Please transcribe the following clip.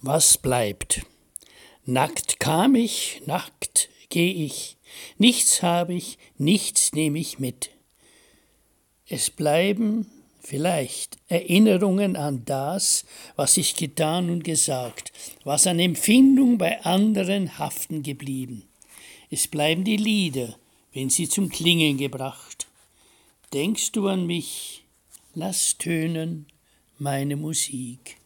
Was bleibt? Nackt kam ich, nackt geh ich, nichts hab ich, nichts nehm ich mit. Es bleiben vielleicht Erinnerungen an das, was ich getan und gesagt, was an Empfindung bei anderen haften geblieben. Es bleiben die Lieder, wenn sie zum Klingen gebracht. Denkst du an mich, lass tönen meine Musik.